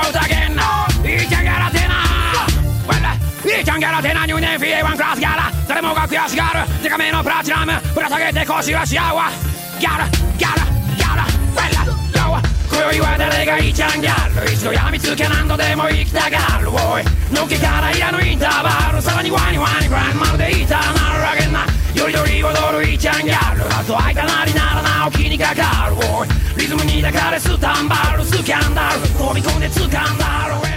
out again いいちゃんギャラテナいいちゃんギャラテナ入年 FA1 クラスギャラ誰もが悔しがるデカめのプラチナムぶら下げて腰はし合うわギャラギャラギャラ今宵は誰がいいちゃんギャル一度やみつけ何度でも生きたがるおいのっけからいらぬインターバルさらにワニワニグランまるでイーターなるあげんなよりどり踊るいいちゃんギャルあと開いたなりならなお気にかかるおいリズムに抱かれスタンバルスキャンダル飛び込んで掴んだる